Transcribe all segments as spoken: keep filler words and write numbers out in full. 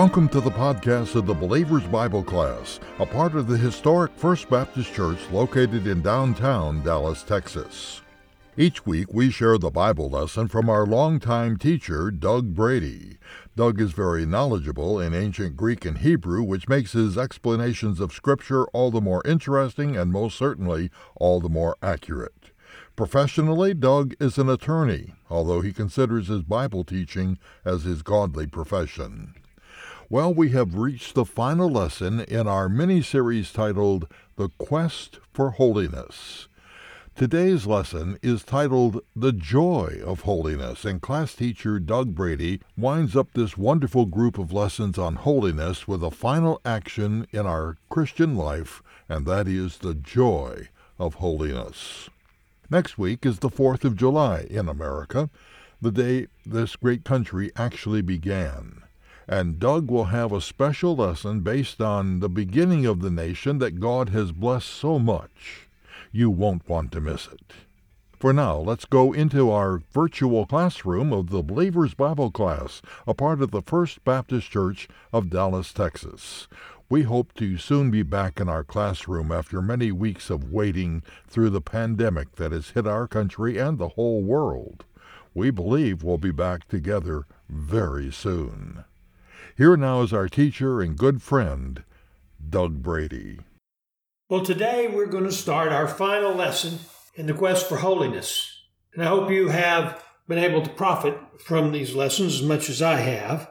Welcome to the podcast of the Believer's Bible Class, a part of the historic First Baptist Church located in downtown Dallas, Texas. Each week we share the Bible lesson from our longtime teacher, Doug Brady. Doug is very knowledgeable in ancient Greek and Hebrew, which makes his explanations of Scripture all the more interesting and most certainly all the more accurate. Professionally, Doug is an attorney, although he considers his Bible teaching as his godly profession. Well, we have reached the final lesson in our mini-series titled The Quest for Holiness. Today's lesson is titled The Joy of Holiness, and class teacher Doug Brady winds up this wonderful group of lessons on holiness with a final action in our Christian life, and that is the joy of holiness. Next week is the fourth of July in America, the day this great country actually began. And Doug will have a special lesson based on the beginning of the nation that God has blessed so much. You won't want to miss it. For now, let's go into our virtual classroom of the Believer's Bible Class, a part of the First Baptist Church of Dallas, Texas. We hope to soon be back in our classroom after many weeks of waiting through the pandemic that has hit our country and the whole world. We believe we'll be back together very soon. Here now is our teacher and good friend, Doug Brady. Well, today we're going to start our final lesson in the quest for holiness. And I hope you have been able to profit from these lessons as much as I have.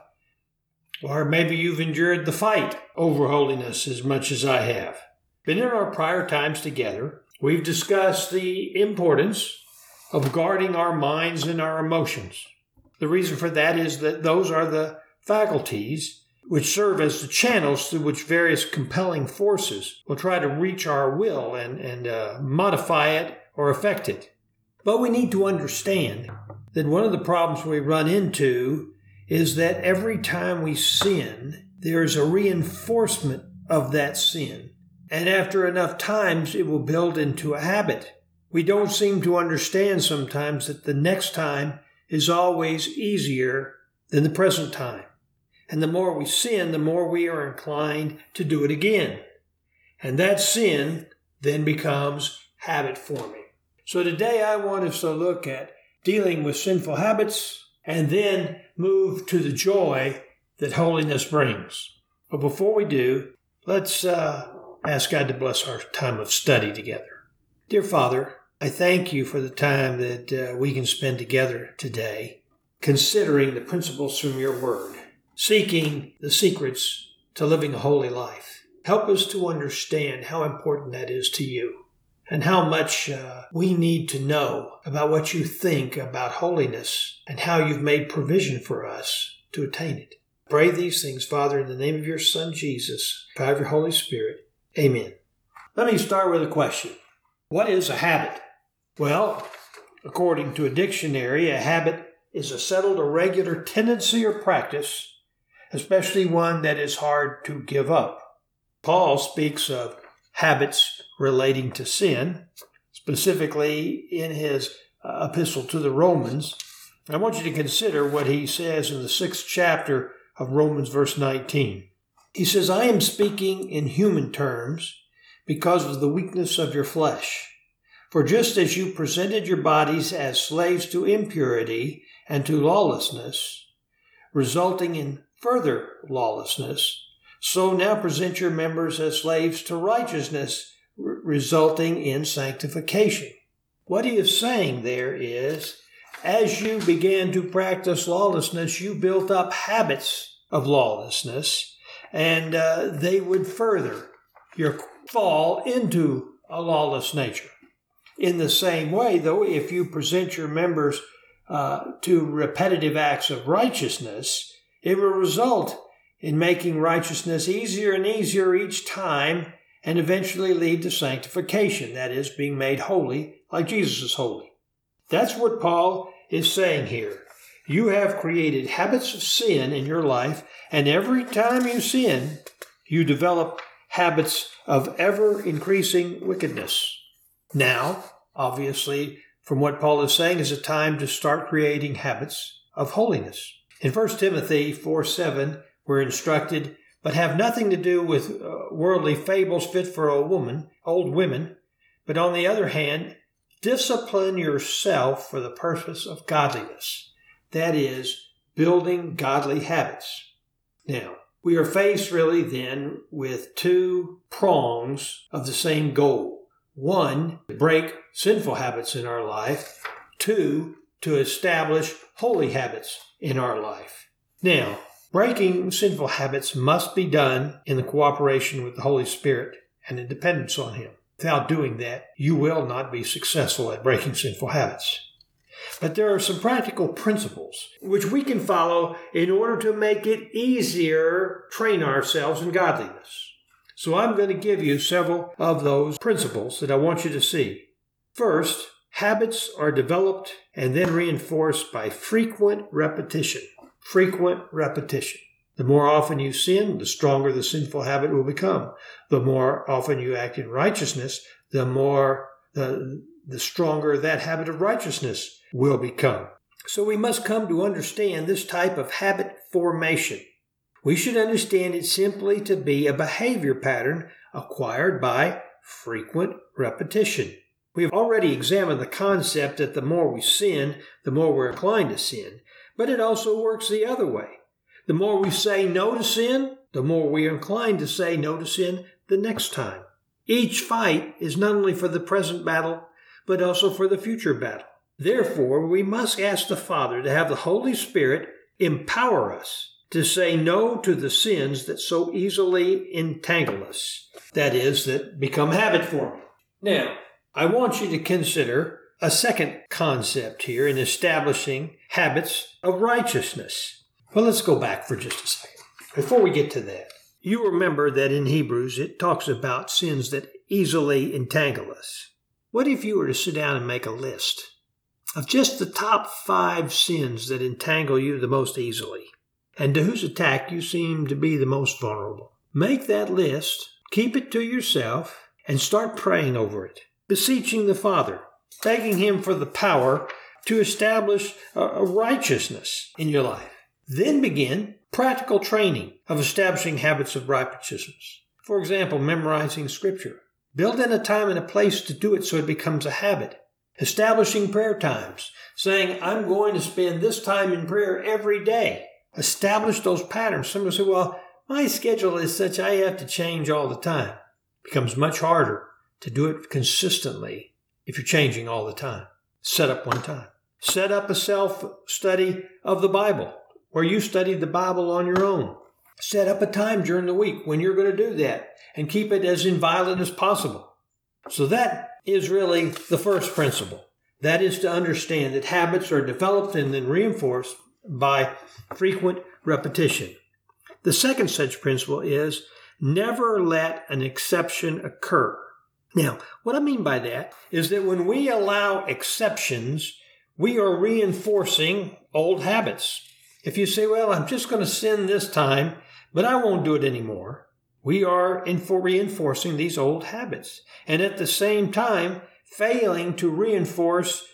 Or maybe you've endured the fight over holiness as much as I have. But in our prior times together, we've discussed the importance of guarding our minds and our emotions. The reason for that is that those are the faculties which serve as the channels through which various compelling forces will try to reach our will and, and uh, modify it or affect it. But we need to understand that one of the problems we run into is that every time we sin, there is a reinforcement of that sin. And after enough times, it will build into a habit. We don't seem to understand sometimes that the next time is always easier than the present time. And the more we sin, the more we are inclined to do it again. And that sin then becomes habit forming. So today I want us to look at dealing with sinful habits and then move to the joy that holiness brings. But before we do, let's uh, ask God to bless our time of study together. Dear Father, I thank you for the time that uh, we can spend together today, considering the principles from your word, seeking the secrets to living a holy life. Help us to understand how important that is to you and how much uh, we need to know about what you think about holiness and how you've made provision for us to attain it. Pray these things, Father, in the name of your Son, Jesus, by your Holy Spirit. Amen. Let me start with a question. What is a habit? Well, according to a dictionary, a habit is a settled or regular tendency or practice, especially one that is hard to give up. Paul speaks of habits relating to sin, specifically in his uh, epistle to the Romans. I want you to consider what he says in the sixth chapter of Romans, verse nineteen. He says, I am speaking in human terms because of the weakness of your flesh. For just as you presented your bodies as slaves to impurity and to lawlessness, resulting in further lawlessness, so now present your members as slaves to righteousness, r- resulting in sanctification. What he is saying there is, as you began to practice lawlessness, you built up habits of lawlessness, and uh, they would further your fall into a lawless nature. In the same way, though, if you present your members uh, to repetitive acts of righteousness, it will result in making righteousness easier and easier each time and eventually lead to sanctification, that is, being made holy like Jesus is holy. That's what Paul is saying here. You have created habits of sin in your life, and every time you sin, you develop habits of ever-increasing wickedness. Now, obviously, from what Paul is saying, is a time to start creating habits of holiness. In First Timothy four seven, we're instructed, but have nothing to do with uh, worldly fables fit for a woman, old women. But on the other hand, discipline yourself for the purpose of godliness. That is, building godly habits. Now, we are faced really then with two prongs of the same goal. One, to break sinful habits in our life. Two, to establish holy habits in our life. Now, breaking sinful habits must be done in the cooperation with the Holy Spirit and in dependence on Him. Without doing that, you will not be successful at breaking sinful habits. But there are some practical principles which we can follow in order to make it easier to train ourselves in godliness. So I'm going to give you several of those principles that I want you to see. First, habits are developed and then reinforced by frequent repetition. Frequent repetition. The more often you sin, the stronger the sinful habit will become. The more often you act in righteousness, the more the, the stronger that habit of righteousness will become. So we must come to understand this type of habit formation. We should understand it simply to be a behavior pattern acquired by frequent repetition. We have already examined the concept that the more we sin, the more we're inclined to sin. But it also works the other way. The more we say no to sin, the more we are inclined to say no to sin the next time. Each fight is not only for the present battle, but also for the future battle. Therefore, we must ask the Father to have the Holy Spirit empower us to say no to the sins that so easily entangle us. That is, that become habit forming. Now, I want you to consider a second concept here in establishing habits of righteousness. Well, let's go back for just a second. Before we get to that, you remember that in Hebrews it talks about sins that easily entangle us. What if you were to sit down and make a list of just the top five sins that entangle you the most easily, and to whose attack you seem to be the most vulnerable? Make that list, keep it to yourself, and start praying over it, beseeching the Father, begging Him for the power to establish a righteousness in your life. Then begin practical training of establishing habits of righteousness. For example, memorizing Scripture. Build in a time and a place to do it so it becomes a habit. Establishing prayer times, saying, I'm going to spend this time in prayer every day. Establish those patterns. Some will say, well, my schedule is such I have to change all the time. It becomes much harder to do it consistently if you're changing all the time. Set up one time. Set up a self-study of the Bible, where you study the Bible on your own. Set up a time during the week when you're going to do that and keep it as inviolate as possible. So that is really the first principle. That is to understand that habits are developed and then reinforced by frequent repetition. The second such principle is never let an exception occur. Now, what I mean by that is that when we allow exceptions, we are reinforcing old habits. If you say, well, I'm just going to sin this time, but I won't do it anymore, we are in for reinforcing these old habits, and at the same time failing to reinforce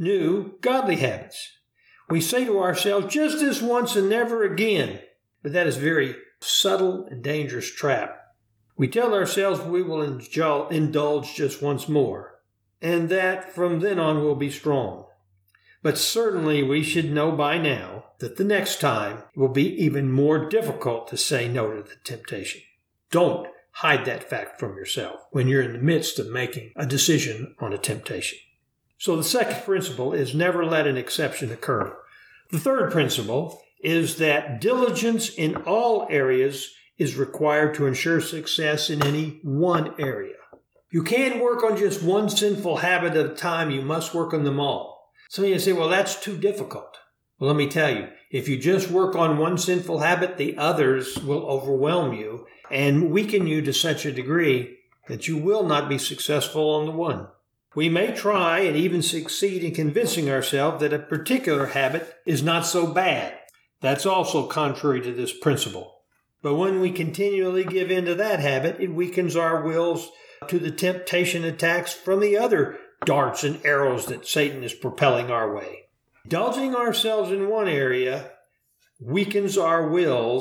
new godly habits. We say to ourselves, just this once and never again, but that is a very subtle and dangerous trap. We tell ourselves we will indulge just once more, and that from then on we'll be strong. But certainly we should know by now that the next time it will be even more difficult to say no to the temptation. Don't hide that fact from yourself when you're in the midst of making a decision on a temptation. So the second principle is never let an exception occur. The third principle is that diligence in all areas is required to ensure success in any one area. You can't work on just one sinful habit at a time. You must work on them all. Some of you say, well, that's too difficult. Well, let me tell you, if you just work on one sinful habit, the others will overwhelm you and weaken you to such a degree that you will not be successful on the one. We may try and even succeed in convincing ourselves that a particular habit is not so bad. That's also contrary to this principle. But when we continually give in to that habit, it weakens our wills to the temptation attacks from the other darts and arrows that Satan is propelling our way. Indulging ourselves in one area weakens our wills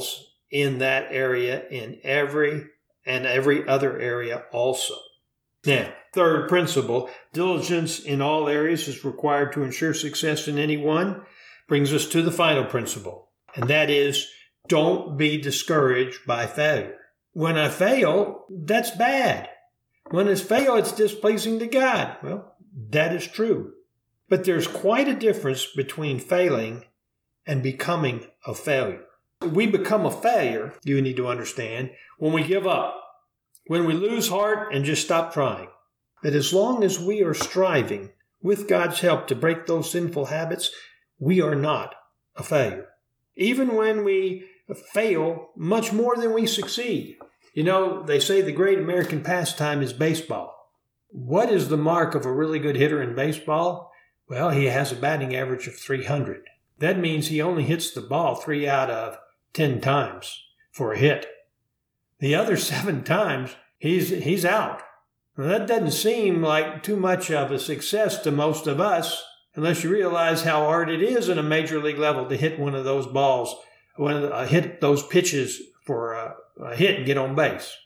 in that area in every and every other area also. Now, third principle, diligence in all areas is required to ensure success in any one, brings us to the final principle, and that is, don't be discouraged by failure. When I fail, that's bad. When I fail, it's displeasing to God. Well, that is true. But there's quite a difference between failing and becoming a failure. We become a failure, you need to understand, when we give up, when we lose heart and just stop trying. But as long as we are striving, with God's help, to break those sinful habits, we are not a failure. Even when we fail much more than we succeed. You know, they say the great American pastime is baseball. What is the mark of a really good hitter in baseball? Well, he has a batting average of three hundred. That means he only hits the ball three out of ten times for a hit. The other seven times, he's he's out. Now, that doesn't seem like too much of a success to most of us, unless you realize how hard it is at a major league level to hit one of those balls, one of the, uh, hit those pitches for a, a hit and get on base.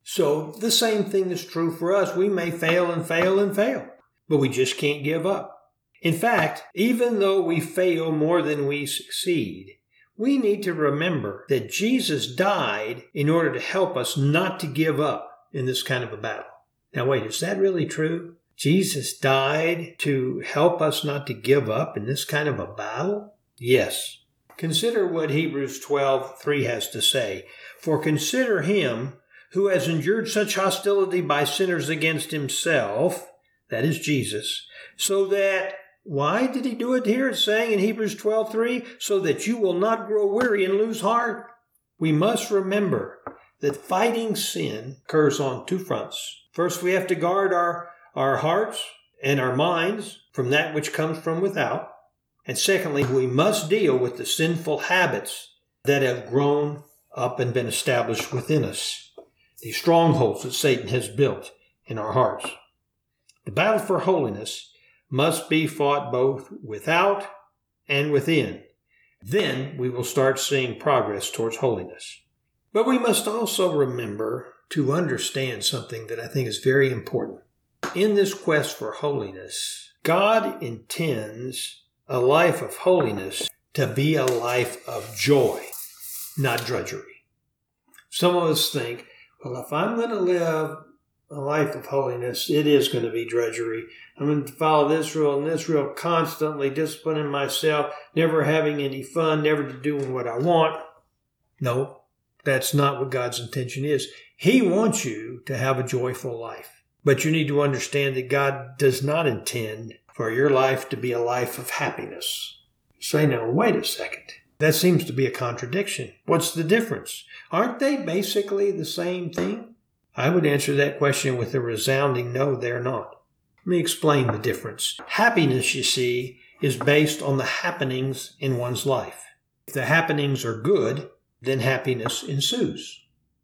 So the same thing is true for us. We may fail and fail and fail, but we just can't give up. In fact, even though we fail more than we succeed, we need to remember that Jesus died in order to help us not to give up in this kind of a battle. Now wait, is that really true? Jesus died to help us not to give up in this kind of a battle? Yes. Consider what Hebrews twelve three has to say. For consider him who has endured such hostility by sinners against himself, that is Jesus, so that, why did he do it here? It's saying in Hebrews twelve three, so that you will not grow weary and lose heart. We must remember that fighting sin occurs on two fronts. First, we have to guard our, our hearts and our minds from that which comes from without. And secondly, we must deal with the sinful habits that have grown up and been established within us, these strongholds that Satan has built in our hearts. The battle for holiness must be fought both without and within. Then we will start seeing progress towards holiness. But we must also remember to understand something that I think is very important. In this quest for holiness, God intends a life of holiness to be a life of joy, not drudgery. Some of us think, well, if I'm going to live a life of holiness, it is going to be drudgery. I'm going to follow this rule and this rule, constantly disciplining myself, never having any fun, never doing what I want. No, that's not what God's intention is. He wants you to have a joyful life. But you need to understand that God does not intend for your life to be a life of happiness. Say now, wait a second. That seems to be a contradiction. What's the difference? Aren't they basically the same thing? I would answer that question with a resounding no, they're not. Let me explain the difference. Happiness, you see, is based on the happenings in one's life. If the happenings are good, then happiness ensues.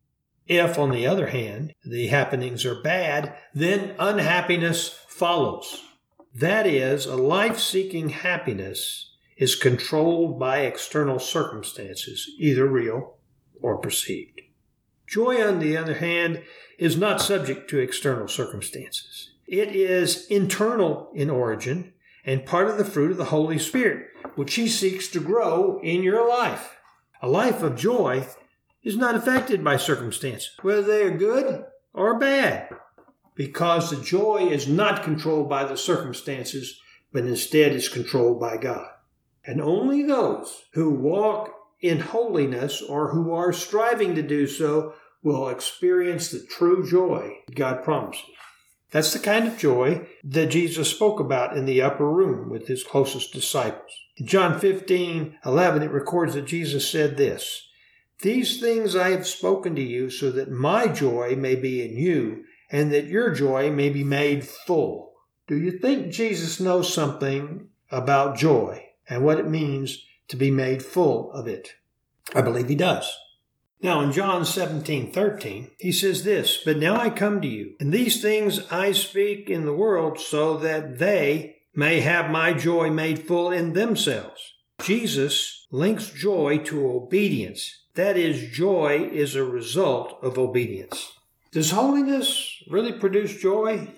If, on the other hand, the happenings are bad, then unhappiness follows. That is, a life-seeking happiness is controlled by external circumstances, either real or perceived. Joy, on the other hand, is not subject to external circumstances. It is internal in origin and part of the fruit of the Holy Spirit, which He seeks to grow in your life. A life of joy is not affected by circumstances, whether they are good or bad, because the joy is not controlled by the circumstances, but instead is controlled by God. And only those who walk in holiness or who are striving to do so will experience the true joy God promises. That's the kind of joy that Jesus spoke about in the upper room with His closest disciples. In John fifteen eleven, it records that Jesus said this, "These things I have spoken to you so that my joy may be in you and that your joy may be made full." Do you think Jesus knows something about joy and what it means to be made full of it? I believe He does. Now in John seventeen thirteen, He says this, "But now I come to you, and these things I speak in the world so that they may have my joy made full in themselves." Jesus links joy to obedience. That is, joy is a result of obedience. Does holiness really produce joy?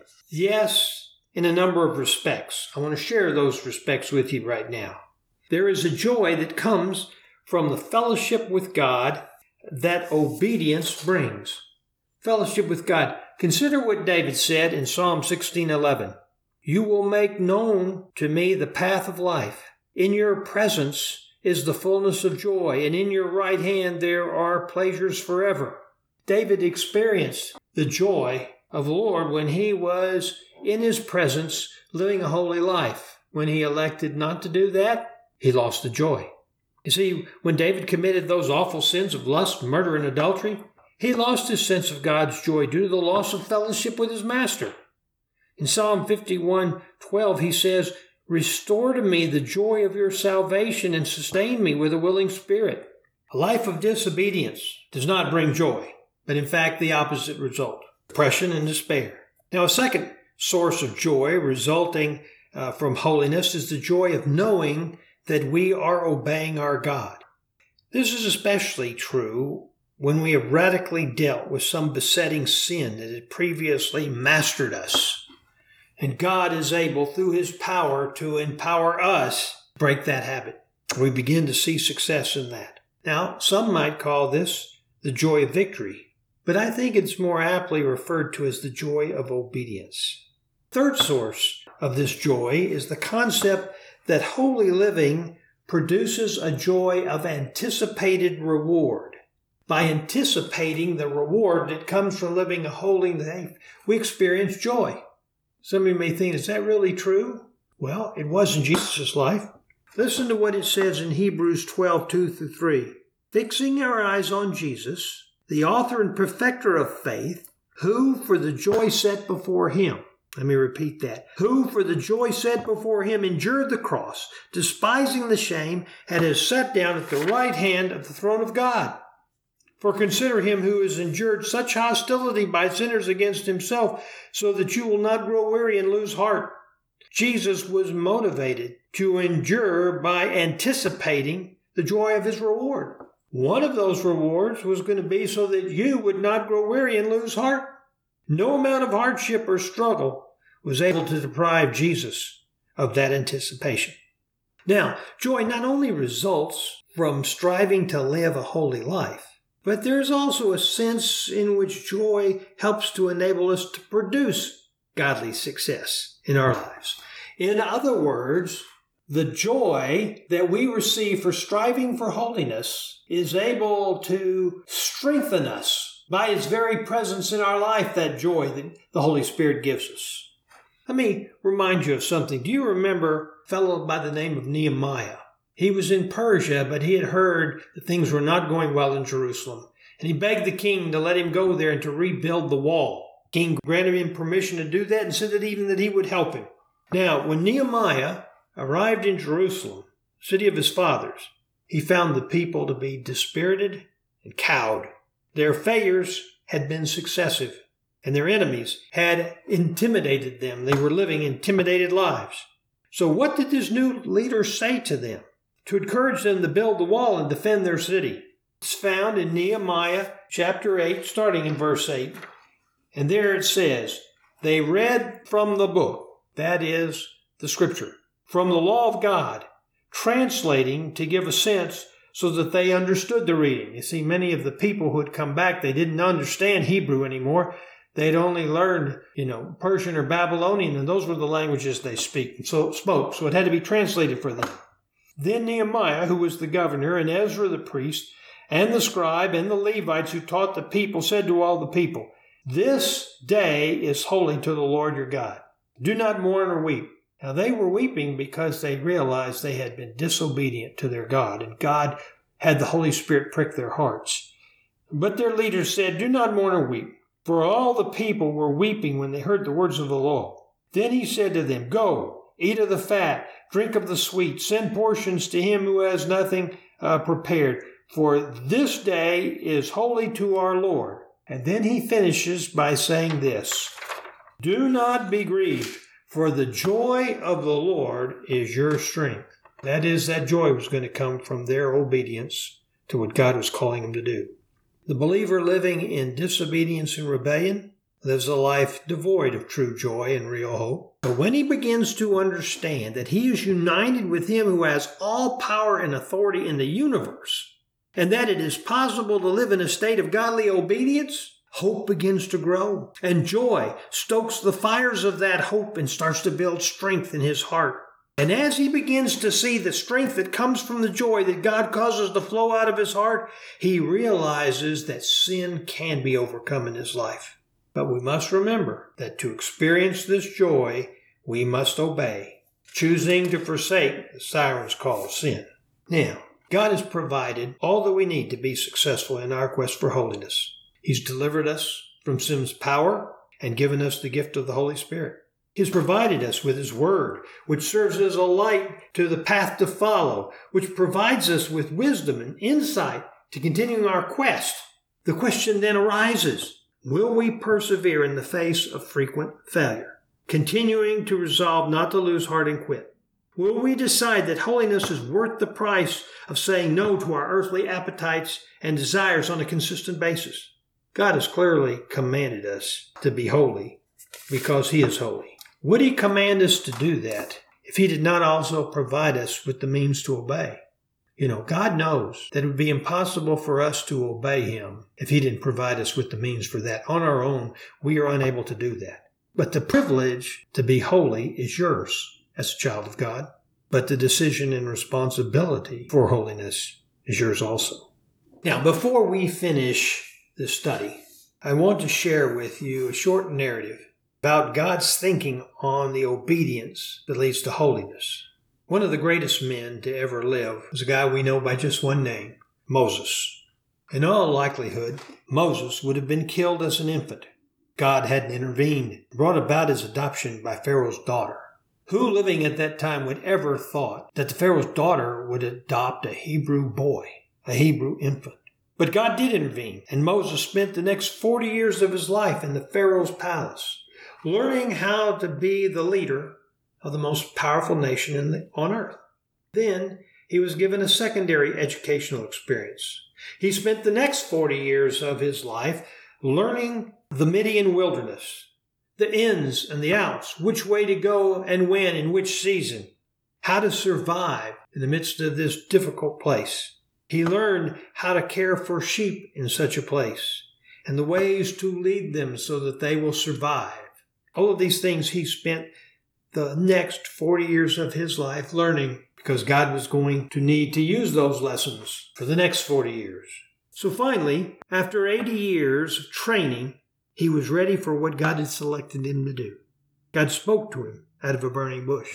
Yes, in a number of respects. I want to share those respects with you right now. There is a joy that comes from the fellowship with God that obedience brings. Fellowship with God. Consider what David said in Psalm sixteen eleven. You will make known to me the path of life. In your presence is the fullness of joy, and in your right hand there are pleasures forever. David experienced the joy of the Lord when he was in his presence living a holy life. When he elected not to do that, he lost the joy. You see, when David committed those awful sins of lust, murder, and adultery, he lost his sense of God's joy due to the loss of fellowship with his master. In Psalm fifty-one twelve, he says, Restore to me the joy of your salvation and sustain me with a willing spirit. A life of disobedience does not bring joy, but in fact the opposite result, depression and despair. Now, a second source of joy resulting uh, from holiness is the joy of knowing that we are obeying our God. This is especially true when we have radically dealt with some besetting sin that had previously mastered us. And God is able, through His power, to empower us to break that habit. We begin to see success in that. Now, some might call this the joy of victory, but I think it's more aptly referred to as the joy of obedience. Third source of this joy is the concept that holy living produces a joy of anticipated reward. By anticipating the reward that comes from living a holy life, we experience joy. Some of you may think, is that really true? Well, it was in Jesus' life. Listen to what it says in Hebrews twelve two through three. Fixing our eyes on Jesus, the author and perfecter of faith, who for the joy set before him, let me repeat that, who for the joy set before him endured the cross, despising the shame, and has sat down at the right hand of the throne of God. For consider him who has endured such hostility by sinners against himself, so that you will not grow weary and lose heart. Jesus was motivated to endure by anticipating the joy of his reward. One of those rewards was going to be so that you would not grow weary and lose heart. No amount of hardship or struggle was able to deprive Jesus of that anticipation. Now, joy not only results from striving to live a holy life, but there is also a sense in which joy helps to enable us to produce godly success in our lives. In other words, the joy that we receive for striving for holiness is able to strengthen us by its very presence in our life, that joy that the Holy Spirit gives us. Let me remind you of something. Do you remember a fellow by the name of Nehemiah? He was in Persia, but he had heard that things were not going well in Jerusalem. And he begged the king to let him go there and to rebuild the wall. The king granted him permission to do that and said that even that he would help him. Now, when Nehemiah arrived in Jerusalem, city of his fathers, he found the people to be dispirited and cowed. Their failures had been successive, and their enemies had intimidated them. They were living intimidated lives. So what did this new leader say to them? To encourage them to build the wall and defend their city. It's found in Nehemiah chapter eight, starting in verse eight. And there it says, they read from the book, that is, the scripture, from the law of God, translating to give a sense so that they understood the reading. You see, many of the people who had come back, they didn't understand Hebrew anymore. They'd only learned, you know, Persian or Babylonian, and those were the languages they speak, so spoke. So it had to be translated for them. Then Nehemiah, who was the governor, and Ezra the priest, and the scribe, and the Levites who taught the people, said to all the people, this day is holy to the Lord your God. Do not mourn or weep. Now they were weeping because they realized they had been disobedient to their God, and God had the Holy Spirit prick their hearts. But their leaders said, do not mourn or weep, for all the people were weeping when they heard the words of the law. Then he said to them, go, eat of the fat, drink of the sweet, send portions to him who has nothing uh, prepared, for this day is holy to our Lord. And then he finishes by saying this, do not be grieved, for the joy of the Lord is your strength. That is, that joy was going to come from their obedience to what God was calling him to do. The believer living in disobedience and rebellion lives a life devoid of true joy and real hope. But when he begins to understand that he is united with him who has all power and authority in the universe, and that it is possible to live in a state of godly obedience, hope begins to grow. And joy stokes the fires of that hope and starts to build strength in his heart. And as he begins to see the strength that comes from the joy that God causes to flow out of his heart, he realizes that sin can be overcome in his life. But we must remember that to experience this joy, we must obey, choosing to forsake the siren's call of sin. Now, God has provided all that we need to be successful in our quest for holiness. He's delivered us from sin's power and given us the gift of the Holy Spirit. He's provided us with His Word, which serves as a light to the path to follow, which provides us with wisdom and insight to continuing our quest. The question then arises, will we persevere in the face of frequent failure, continuing to resolve not to lose heart and quit? Will we decide that holiness is worth the price of saying no to our earthly appetites and desires on a consistent basis? God has clearly commanded us to be holy because He is holy. Would He command us to do that if He did not also provide us with the means to obey? You know, God knows that it would be impossible for us to obey Him if He didn't provide us with the means for that. On our own, we are unable to do that. But the privilege to be holy is yours as a child of God. But the decision and responsibility for holiness is yours also. Now, before we finish this study, I want to share with you a short narrative about God's thinking on the obedience that leads to holiness. One of the greatest men to ever live was a guy we know by just one name, Moses. In all likelihood, Moses would have been killed as an infant. God hadn't intervened and brought about his adoption by Pharaoh's daughter. Who living at that time would ever thought that the Pharaoh's daughter would adopt a Hebrew boy, a Hebrew infant? But God did intervene, and Moses spent the next forty years of his life in the Pharaoh's palace, learning how to be the leader of the most powerful nation in the, on earth. Then he was given a secondary educational experience. He spent the next forty years of his life learning the Midian wilderness, the ins and the outs, which way to go and when, in which season, how to survive in the midst of this difficult place. He learned how to care for sheep in such a place and the ways to lead them so that they will survive. All of these things he spent the next forty years of his life learning because God was going to need to use those lessons for the next forty years. So finally, after eighty years of training, he was ready for what God had selected him to do. God spoke to him out of a burning bush.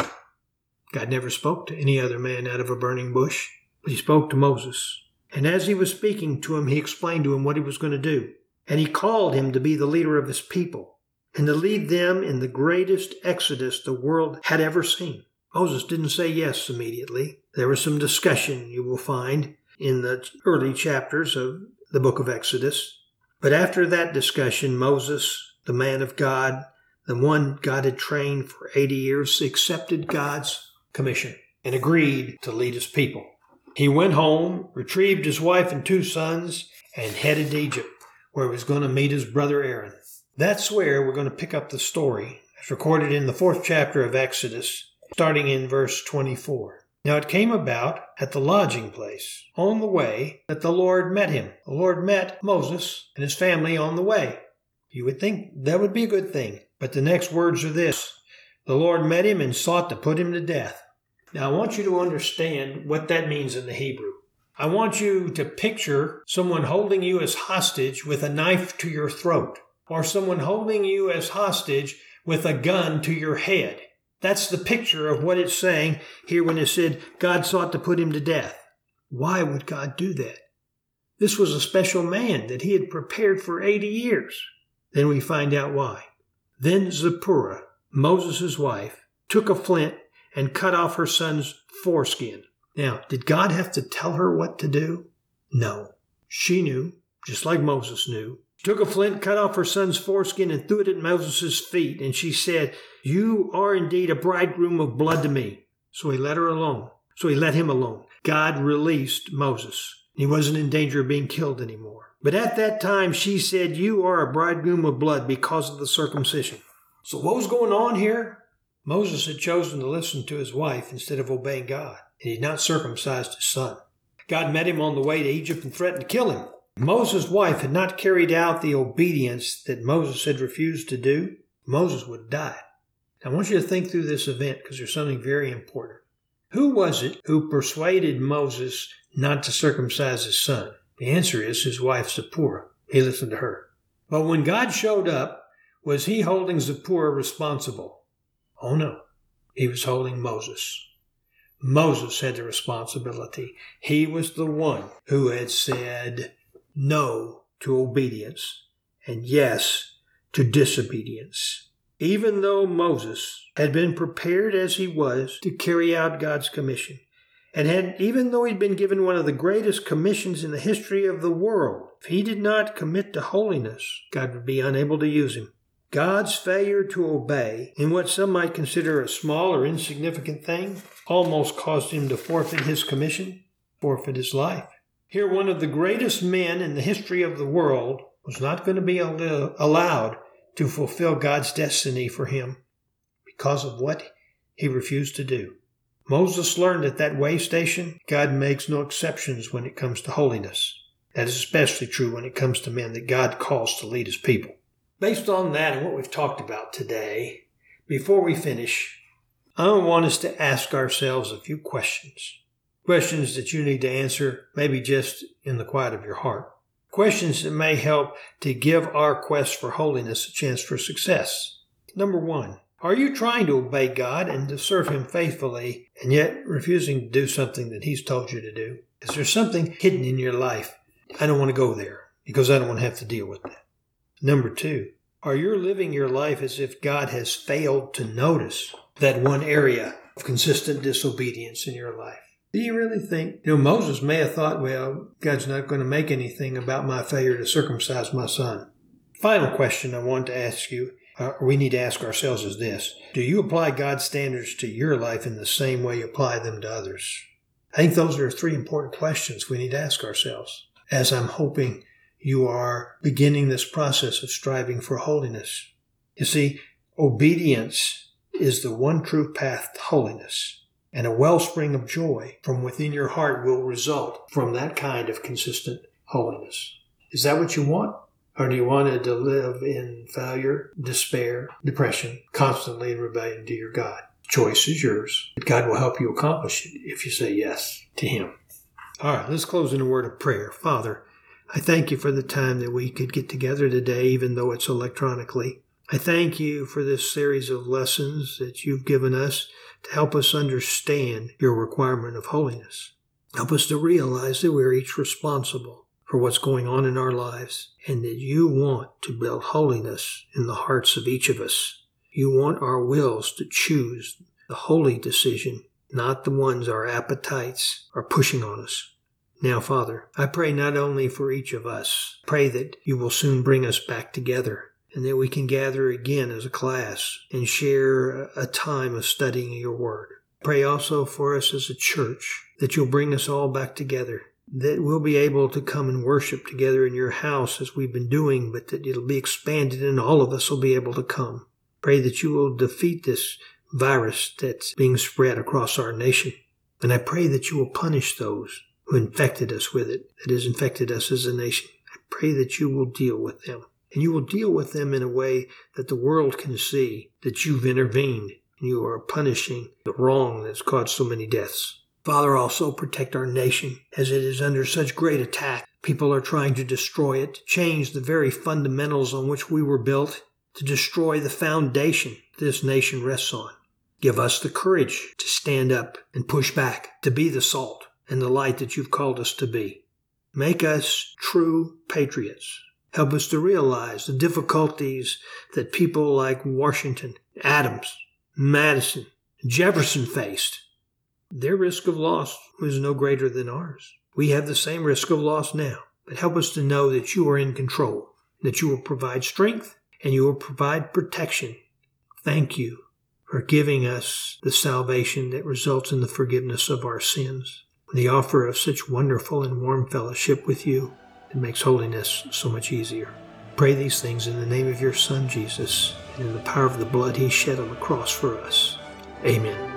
God never spoke to any other man out of a burning bush, but He spoke to Moses. And as He was speaking to him, He explained to him what He was going to do. And He called him to be the leader of His people and to lead them in the greatest exodus the world had ever seen. Moses didn't say yes immediately. There was some discussion, you will find, in the early chapters of the book of Exodus. But after that discussion, Moses, the man of God, the one God had trained for eighty years, accepted God's commission and agreed to lead His people. He went home, retrieved his wife and two sons, and headed to Egypt, where he was going to meet his brother Aaron. That's where we're going to pick up the story. It's recorded in the fourth chapter of Exodus, starting in verse twenty-four. Now it came about at the lodging place on the way that the Lord met him. The Lord met Moses and his family on the way. You would think that would be a good thing. But the next words are this: the Lord met him and sought to put him to death. Now I want you to understand what that means in the Hebrew. I want you to picture someone holding you as hostage with a knife to your throat, or someone holding you as hostage with a gun to your head. That's the picture of what it's saying here when it said God sought to put him to death. Why would God do that? This was a special man that He had prepared for eighty years. Then we find out why. Then Zipporah, Moses' wife, took a flint and cut off her son's foreskin. Now, did God have to tell her what to do? No. She knew, just like Moses knew. She took a flint, cut off her son's foreskin, and threw it at Moses' feet. And she said, "You are indeed a bridegroom of blood to me." So he let her alone. So he let him alone. God released Moses. He wasn't in danger of being killed anymore. But at that time, she said, "You are a bridegroom of blood because of the circumcision." So what was going on here? Moses had chosen to listen to his wife instead of obeying God, and he had not circumcised his son. God met him on the way to Egypt and threatened to kill him. Moses' wife had not carried out the obedience that Moses had refused to do. Moses would have died. I want you to think through this event because there's something very important. Who was it who persuaded Moses not to circumcise his son? The answer is his wife Zipporah. He listened to her. But when God showed up, was he holding Zipporah responsible? Oh no, he was holding Moses. Moses had the responsibility. He was the one who had said no to obedience and yes to disobedience. Even though Moses had been prepared as he was to carry out God's commission, and had, even though he'd been given one of the greatest commissions in the history of the world, if he did not commit to holiness, God would be unable to use him. God's failure to obey in what some might consider a small or insignificant thing almost caused him to forfeit his commission, forfeit his life. Here, one of the greatest men in the history of the world was not going to be allowed to fulfill God's destiny for him because of what he refused to do. Moses learned at that way station, God makes no exceptions when it comes to holiness. That is especially true when it comes to men that God calls to lead his people. Based on that and what we've talked about today, before we finish, I want us to ask ourselves a few questions. Questions that you need to answer, maybe just in the quiet of your heart. Questions that may help to give our quest for holiness a chance for success. Number one, are you trying to obey God and to serve Him faithfully and yet refusing to do something that He's told you to do? Is there something hidden in your life? I don't want to go there because I don't want to have to deal with that. Number two, are you living your life as if God has failed to notice that one area of consistent disobedience in your life? Do you really think, you know, Moses may have thought, well, God's not going to make anything about my failure to circumcise my son. Final question I want to ask you, or we need to ask ourselves is this. Do you apply God's standards to your life in the same way you apply them to others? I think those are three important questions we need to ask ourselves, as I'm hoping you are beginning this process of striving for holiness. You see, obedience is the one true path to holiness, and a wellspring of joy from within your heart will result from that kind of consistent holiness. Is that what you want? Or do you want to live in failure, despair, depression, constantly in rebellion to your God? The choice is yours, but God will help you accomplish it if you say yes to Him. All right, let's close in a word of prayer. Father, I thank you for the time that we could get together today, even though it's electronically. I thank you for this series of lessons that you've given us to help us understand your requirement of holiness. Help us to realize that we're each responsible for what's going on in our lives, and that you want to build holiness in the hearts of each of us. You want our wills to choose the holy decision, not the ones our appetites are pushing on us. Now, Father, I pray not only for each of us, pray that you will soon bring us back together, and that we can gather again as a class and share a time of studying your word. Pray also for us as a church, that you'll bring us all back together, that we'll be able to come and worship together in your house as we've been doing, but that it'll be expanded and all of us will be able to come. Pray that you will defeat this virus that's being spread across our nation. And I pray that you will punish those who infected us with it, that has infected us as a nation. I pray that you will deal with them. And you will deal with them in a way that the world can see that you've intervened and you are punishing the wrong that's caused so many deaths. Father, also protect our nation as it is under such great attack. People are trying to destroy it, to change the very fundamentals on which we were built, to destroy the foundation this nation rests on. Give us the courage to stand up and push back, to be the salt and the light that you've called us to be. Make us true patriots. Help us to realize the difficulties that people like Washington, Adams, Madison, Jefferson faced. Their risk of loss was no greater than ours. We have the same risk of loss now, but help us to know that you are in control, that you will provide strength and you will provide protection. Thank you for giving us the salvation that results in the forgiveness of our sins. the offer of such wonderful and warm fellowship with you. It makes holiness so much easier. Pray these things in the name of your Son, Jesus, and in the power of the blood he shed on the cross for us. Amen.